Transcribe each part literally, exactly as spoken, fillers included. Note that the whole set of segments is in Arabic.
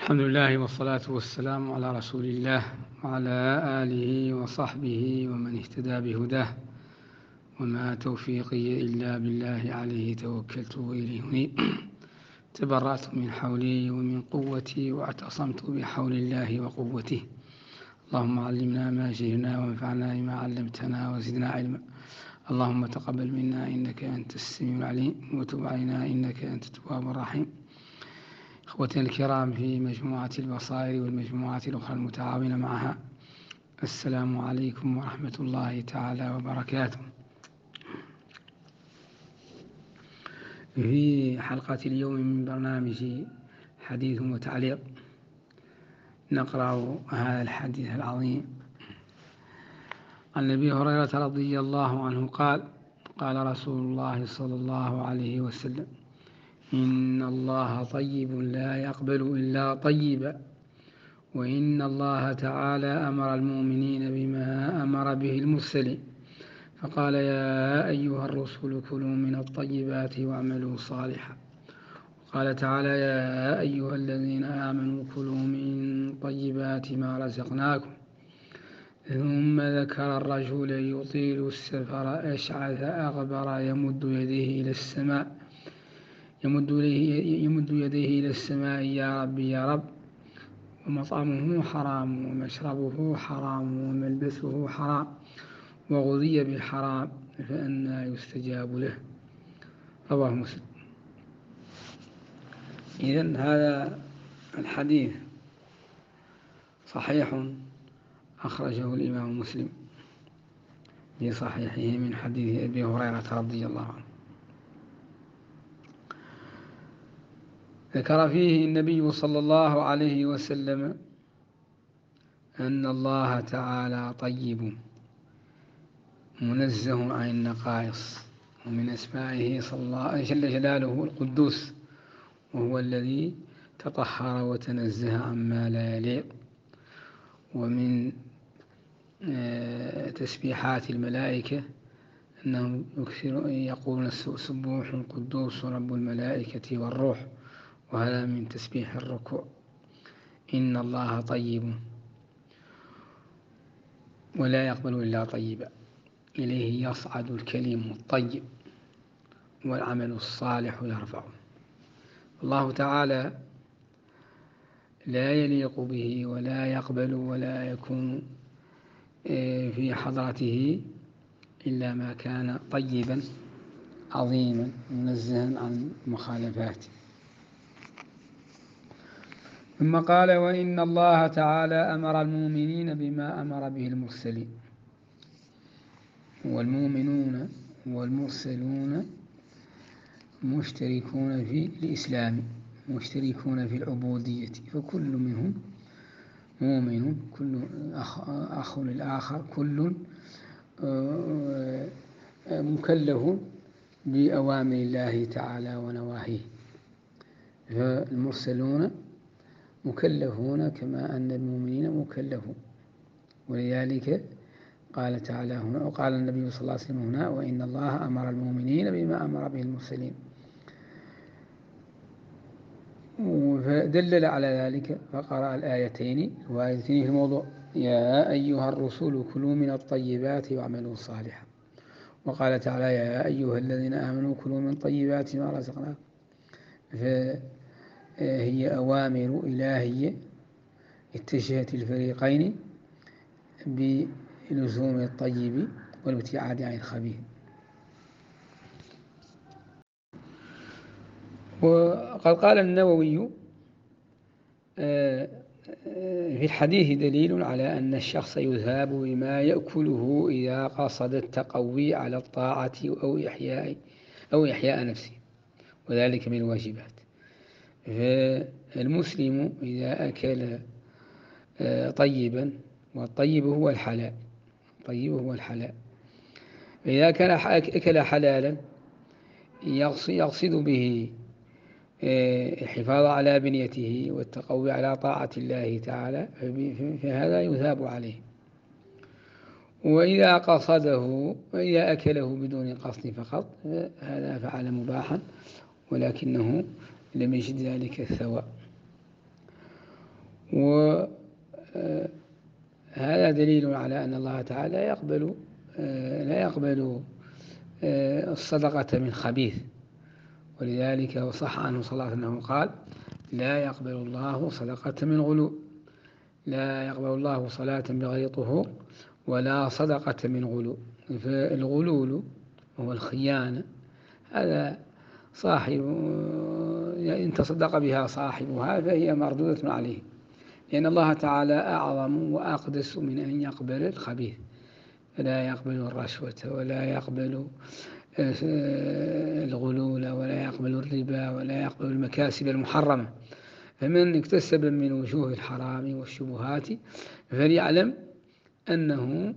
الحمد لله والصلاة والسلام على رسول الله وعلى آله وصحبه ومن اهتدى بهداه، وما توفيقي إلا بالله عليه توكلت وإليه أنيب. تبرأت من حولي ومن قوتي واعتصمت بحول الله وقوته. اللهم علمنا ما جهلنا وانفعنا بما علمتنا وزدنا علما. اللهم تقبل منا إنك أنت السميع العليم، وتب علينا إنك أنت التواب الرحيم. إخوتنا الكرام في مجموعة البصائر والمجموعات الأخرى المتعاونة معها، السلام عليكم ورحمة الله تعالى وبركاته. في حلقة اليوم من برنامج حديث وتعليق نقرأ هذا الحديث العظيم عن أبي هريرة رضي الله عنه قال: قال رسول الله صلى الله عليه وسلم: إن الله طيب لا يقبل إلا طيبا، وإن الله تعالى أمر المؤمنين بما أمر به المرسلين، فقال: يا أيها الرسل كلوا من الطيبات واعملوا صالحا. قال تعالى: يا أيها الذين آمنوا كلوا من طيبات ما رزقناكم. ثم ذكر الرجل يطيل السفر أشعث أغبر يمد يديه إلى السماء يمد يمد يديه إلى السماء يا رب يا رب، ومطعمه حرام ومشربه حرام وملبسه حرام وغذي بالحرام، فأنى يستجاب له. رواه مسلم. إذن هذا الحديث صحيح أخرجه الإمام مسلم في صحيحه من حديث أبي هريرة رضي الله عنه. ذكر فيه النبي صلى الله عليه وسلم أن الله تعالى طيب منزه عن النقائص، ومن أسمائه صلى الله جل جلاله القدوس، وهو الذي تطهر وتنزه عما لا يليق. ومن تسبيحات الملائكة أنهم يقولون: سبوح القدوس رب الملائكة والروح، وهذا من تسبيح الركوع. إن الله طيب ولا يقبل إلا طيبا، إليه يصعد الكلم الطيب والعمل الصالح يرفعه. الله تعالى لا يليق به ولا يقبل ولا يكون في حضرته إلا ما كان طيبا عظيما منزها عن مخالفاته. ثم قال: وإن الله تعالى أمر المؤمنين بما أمر به المرسلين. والمؤمنون والمرسلون مشتركون في الإسلام، مشتركون في العبودية، فكل منهم مؤمن، كل أخ, أخ للآخر، كل مكلف بأوامر الله تعالى ونواهيه. فالمرسلون مكلفون كما أن المؤمنين مكلفون، ولذلك قال تعالى هنا، وقال النبي صلى الله عليه وسلم هنا: وإن الله أمر المؤمنين بما أمر به المرسلين. فدلل على ذلك فقرأ الآيتين الواردتين في الموضوع: يا أيها الرسل كلوا من الطيبات واعملوا صالحا. وقال تعالى: يا أيها الذين آمنوا كلوا من طيبات ما رزقناكم. فهي أوامر إلهية اتجهت الفريقين بلزوم الطيب والابتعاد عن الخبيث. وقد قال النووي: في الحديث دليل على أن الشخص يذهب بما يأكله إذا قصد التقوي على الطاعة أو إحياء أو إحياء نفسه، وذلك من الواجبات. فالمسلم إذا أكل طيبا، والطيب هو الحلال، الطيب هو الحلال، إذا كان أكل حلالا يقصد به الحفاظ على بنيته والتقوي على طاعة الله تعالى، فهذا يثاب عليه. وإذا قصده وإذا أكله بدون قصد فقط، هذا فعل مباحا ولكنه لم يجد ذلك الثواب. وهذا دليل على أن الله تعالى يقبل لا يقبل الصدقة من خبيث. ولذلك وصح عنه صلى الله عليه وسلم قال: لا يقبل الله صدقة من غلول، لا يقبل الله صلاة بغير طهور ولا صدقة من غلول. فالغلول هو الخيانة، هذا صاحب إن تصدق بها صاحبها فهي مردودة عليه، لأن الله تعالى أعظم وأقدس من أن يقبل الخبيث، فلا يقبل الرشوة ولا يقبل الغلول ولا يقبل الربا ولا يقبل المكاسب المحرمة. فمن اكتسب من وجوه الحرام والشبهات فليعلم أنه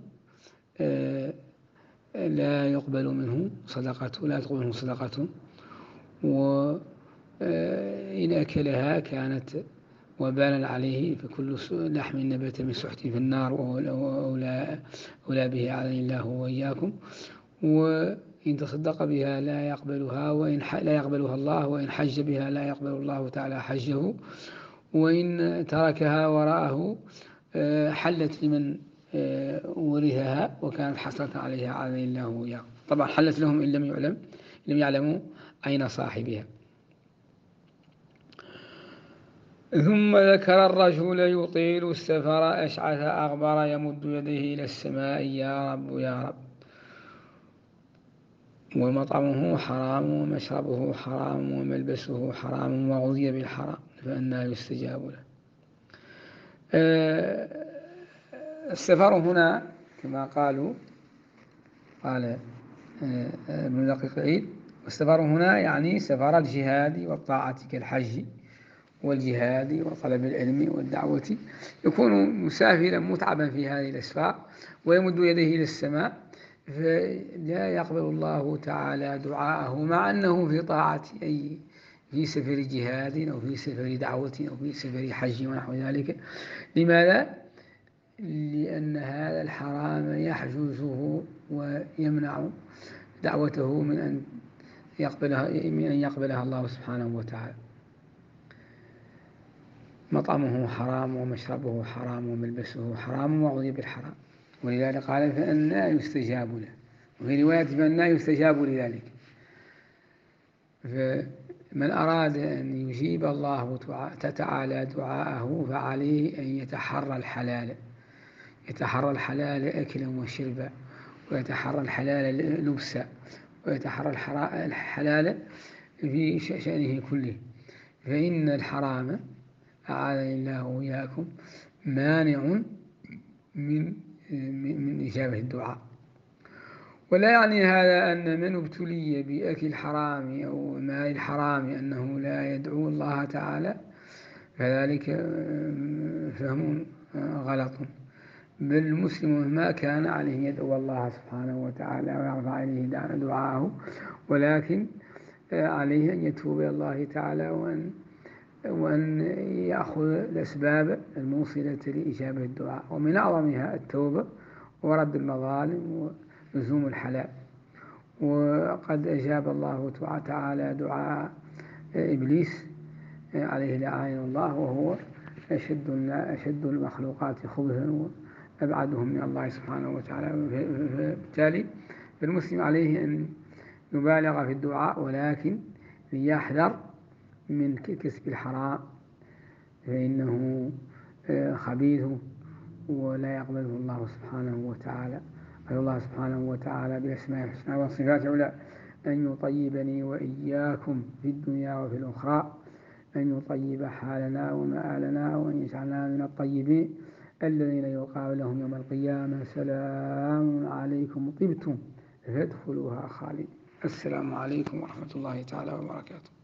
لا يقبل منه صدقته لا تقبل منه صدقته، وإن أكلها كانت وبالا عليه، فكل لحم نبت من سحت في النار وأولى به علي الله وإياكم. وإن تصدق بها لا يقبلها وإن لا يقبلها الله، وإن حج بها لا يقبل الله تعالى حجه، وإن تركها وراءه حلت لمن ورثها وكانت حسرة عليها علي الله وإياكم. طبعا حلت لهم إن لم يعلم لم يعلموا أين صاحبها. ثم ذكر الرجل يطيل السفر أشعث أغبر يمد يديه إلى السماء: يا رب يا رب، ومطعمه حرام ومشربه حرام وملبسه حرام وغذي بالحرام فأنى يستجاب له. السفر هنا كما قالوا قال ابن دقيق العيد: والسفر هنا يعني سفر الجهاد والطاعة كالحج والجهاد وطلب العلم والدعوة، يكون مسافرا متعبا في هذه الأسفار ويمد يديه إلى السماء، فلا يقبل الله تعالى دعاءه مع أنه في طاعة، أي في سفر جهاد أو في سفر دعوة أو في سفر حج ونحو ذلك. لماذا؟ لأن هذا الحرام يحجزه ويمنع دعوته من أن يقبلها من أن يقبلها الله سبحانه وتعالى. مطعمه حرام ومشربه حرام وملبسه حرام وغذي بالحرام، ولذلك قال: فأنى يستجاب له. وفي رواية: فأنى يستجاب لذلك. فمن أراد أن يجيب الله تعالى دعاءه فعليه أن يتحرى الحلال، يتحرى الحلال أكلا وشربا، ويتحرى الحلال لبسا، ويتحرى الحلال في شأنه كله. فإن الحرام أعاذني الله وإياكم مانع من من إجابة الدعاء. ولا يعني هذا أن من ابتلي بأكل الحرام أو مال الحرام أنه لا يدعو الله تعالى، فذلك فهم غلط. بل المسلم ما كان عليه يدعو الله سبحانه وتعالى ويرفع إليه دعاءه، ولكن عليه أن يتوب إلى الله تعالى وأن وأن يأخذ الأسباب الموصلة لإجابة الدعاء، ومن أعظمها التوبة ورد المظالم ولزوم الحلال. وقد أجاب الله تعالى دعاء إبليس عليه لعائن الله، وهو أشد أشد المخلوقات خبثا وأبعدهم من الله سبحانه وتعالى. فبالتالي المسلم عليه أن يبالغ في الدعاء، ولكن ليحذر من كسب الحرام، فإنه خبيث ولا يقبله الله سبحانه وتعالى. أسأل الله سبحانه وتعالى بأسمائه الحسنى وصفاته العلى أن يطيبني وإياكم في الدنيا وفي الأخرى، أن يطيب حالنا ومآلنا، وأن يجعلنا من الطيبين الذين يقال لهم يوم القيامة: سلام عليكم طبتم فادخلوها خالدين. السلام عليكم ورحمة الله تعالى وبركاته.